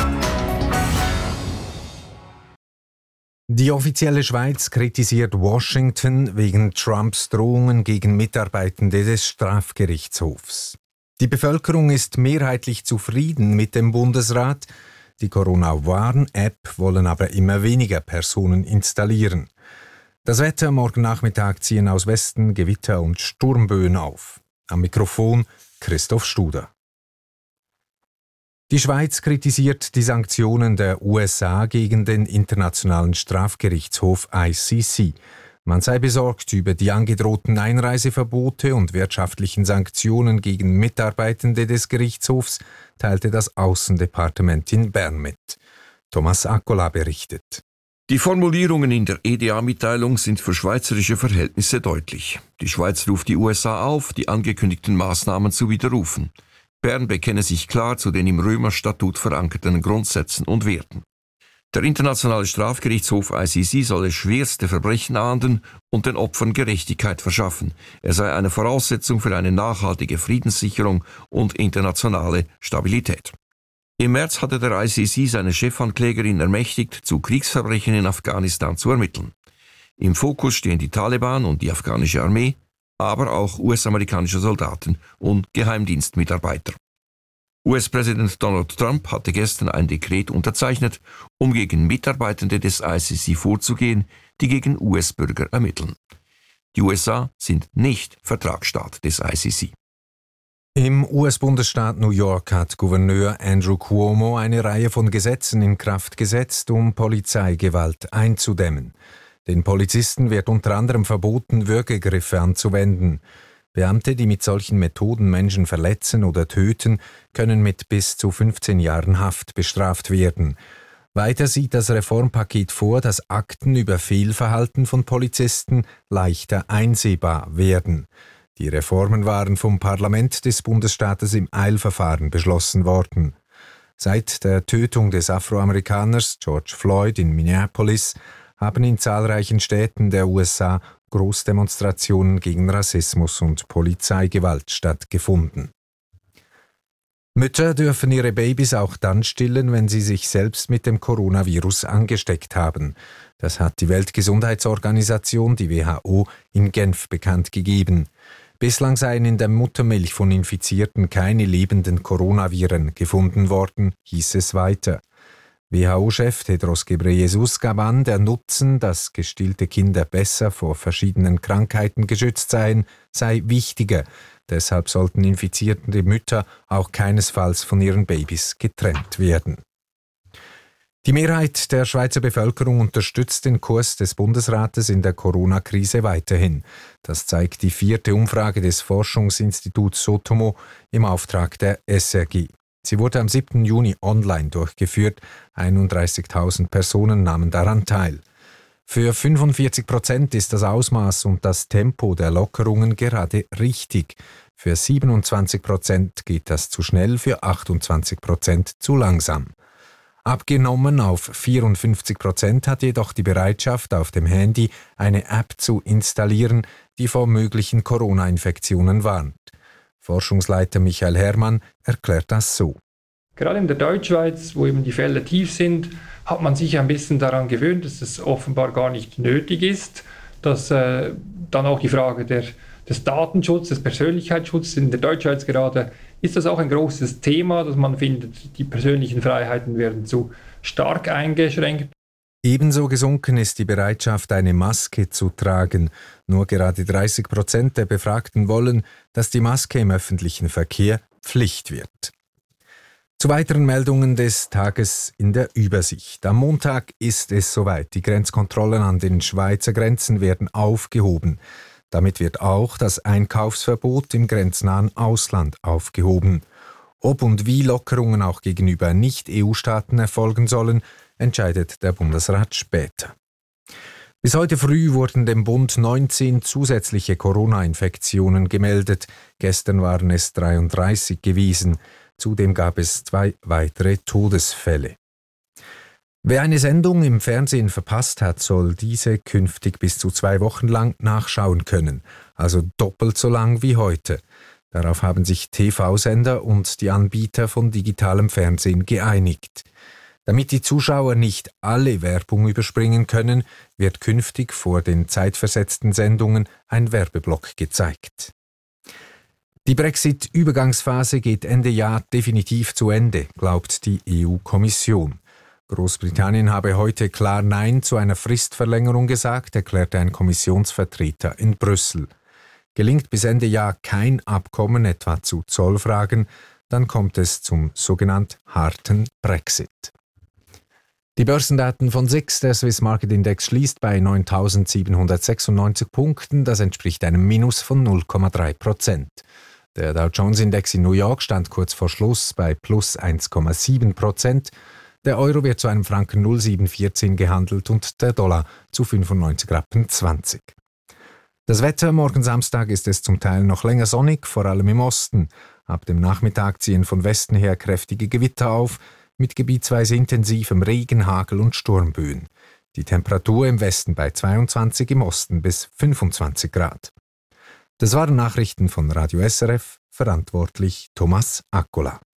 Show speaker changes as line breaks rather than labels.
Die offizielle Schweiz kritisiert Washington wegen Trumps Drohungen gegen Mitarbeitende des Strafgerichtshofs. Die Bevölkerung ist mehrheitlich zufrieden mit dem Bundesrat. Die Corona-Warn-App wollen aber immer weniger Personen installieren. Das Wetter: morgen Nachmittag ziehen aus Westen Gewitter und Sturmböen auf. Am Mikrofon Christoph Studer. Die Schweiz kritisiert die Sanktionen der USA gegen den Internationalen Strafgerichtshof ICC. Man sei besorgt über die angedrohten Einreiseverbote und wirtschaftlichen Sanktionen gegen Mitarbeitende des Gerichtshofs, teilte das Aussendepartement in Bern mit. Thomas Accola berichtet.
Die Formulierungen in der EDA-Mitteilung sind für schweizerische Verhältnisse deutlich. Die Schweiz ruft die USA auf, die angekündigten Maßnahmen zu widerrufen. Bern bekenne sich klar zu den im Römerstatut verankerten Grundsätzen und Werten. Der Internationale Strafgerichtshof ICC solle schwerste Verbrechen ahnden und den Opfern Gerechtigkeit verschaffen. Er sei eine Voraussetzung für eine nachhaltige Friedenssicherung und internationale Stabilität. Im März hatte der ICC seine Chefanklägerin ermächtigt, zu Kriegsverbrechen in Afghanistan zu ermitteln. Im Fokus stehen die Taliban und die afghanische Armee, aber auch US-amerikanische Soldaten und Geheimdienstmitarbeiter. US-Präsident Donald Trump hatte gestern ein Dekret unterzeichnet, um gegen Mitarbeitende des ICC vorzugehen, die gegen US-Bürger ermitteln. Die USA sind nicht Vertragsstaat des ICC.
Im US-Bundesstaat New York hat Gouverneur Andrew Cuomo eine Reihe von Gesetzen in Kraft gesetzt, um Polizeigewalt einzudämmen. Den Polizisten wird unter anderem verboten, Würgegriffe anzuwenden. Beamte, die mit solchen Methoden Menschen verletzen oder töten, können mit bis zu 15 Jahren Haft bestraft werden. Weiter sieht das Reformpaket vor, dass Akten über Fehlverhalten von Polizisten leichter einsehbar werden. Die Reformen waren vom Parlament des Bundesstaates im Eilverfahren beschlossen worden. Seit der Tötung des Afroamerikaners George Floyd in Minneapolis haben in zahlreichen Städten der USA Großdemonstrationen gegen Rassismus und Polizeigewalt stattgefunden. Mütter dürfen ihre Babys auch dann stillen, wenn sie sich selbst mit dem Coronavirus angesteckt haben. Das hat die Weltgesundheitsorganisation, die WHO, in Genf bekannt gegeben. Bislang seien in der Muttermilch von Infizierten keine lebenden Coronaviren gefunden worden, hieß es weiter. WHO-Chef Tedros Ghebreyesus gab an, der Nutzen, dass gestillte Kinder besser vor verschiedenen Krankheiten geschützt seien, sei wichtiger. Deshalb sollten infizierte Mütter auch keinesfalls von ihren Babys getrennt werden. Die Mehrheit der Schweizer Bevölkerung unterstützt den Kurs des Bundesrates in der Corona-Krise weiterhin. Das zeigt die 4. Umfrage des Forschungsinstituts Sotomo im Auftrag der SRG. Sie wurde am 7. Juni online durchgeführt. 31.000 Personen nahmen daran teil. Für 45% ist das Ausmaß und das Tempo der Lockerungen gerade richtig. Für 27% geht das zu schnell, für 28% zu langsam. Abgenommen auf 54% hat jedoch die Bereitschaft, auf dem Handy eine App zu installieren, die vor möglichen Corona-Infektionen warnt. Forschungsleiter Michael Herrmann erklärt das so.
Gerade in der Deutschschweiz, wo eben die Fälle tief sind, hat man sich ein bisschen daran gewöhnt, dass es offenbar gar nicht nötig ist, dass dann auch die Frage des Datenschutzes, des Persönlichkeitsschutzes in der Deutschschweiz gerade, ist das auch ein großes Thema, dass man findet, die persönlichen Freiheiten werden zu stark eingeschränkt.
Ebenso gesunken ist die Bereitschaft, eine Maske zu tragen. Nur gerade 30% der Befragten wollen, dass die Maske im öffentlichen Verkehr Pflicht wird. Zu weiteren Meldungen des Tages in der Übersicht. Am Montag ist es soweit. Die Grenzkontrollen an den Schweizer Grenzen werden aufgehoben. Damit wird auch das Einkaufsverbot im grenznahen Ausland aufgehoben. Ob und wie Lockerungen auch gegenüber Nicht-EU-Staaten erfolgen sollen, entscheidet der Bundesrat später. Bis heute früh wurden dem Bund 19 zusätzliche Corona-Infektionen gemeldet. Gestern waren es 33 gewesen. Zudem gab es 2 weitere Todesfälle. Wer eine Sendung im Fernsehen verpasst hat, soll diese künftig bis zu 2 Wochen lang nachschauen können, also doppelt so lang wie heute. Darauf haben sich TV-Sender und die Anbieter von digitalem Fernsehen geeinigt. Damit die Zuschauer nicht alle Werbung überspringen können, wird künftig vor den zeitversetzten Sendungen ein Werbeblock gezeigt. Die Brexit-Übergangsphase geht Ende Jahr definitiv zu Ende, glaubt die EU-Kommission. Großbritannien habe heute klar Nein zu einer Fristverlängerung gesagt, erklärte ein Kommissionsvertreter in Brüssel. Gelingt bis Ende Jahr kein Abkommen, etwa zu Zollfragen, dann kommt es zum sogenannten harten Brexit. Die Börsendaten von SIX, der Swiss Market Index, schließt bei 9.796 Punkten, das entspricht einem Minus von 0,3%. Der Dow Jones Index in New York stand kurz vor Schluss bei plus 1,7%. Der Euro wird zu einem Franken 0,714 gehandelt und der Dollar zu 95,20 Rappen. Das Wetter: Morgen Samstag ist es zum Teil noch länger sonnig, vor allem im Osten. Ab dem Nachmittag ziehen von Westen her kräftige Gewitter auf, mit gebietsweise intensivem Regen, Hagel und Sturmböen. Die Temperatur im Westen bei 22, im Osten bis 25 Grad. Das waren Nachrichten von Radio SRF, verantwortlich Thomas Akkola.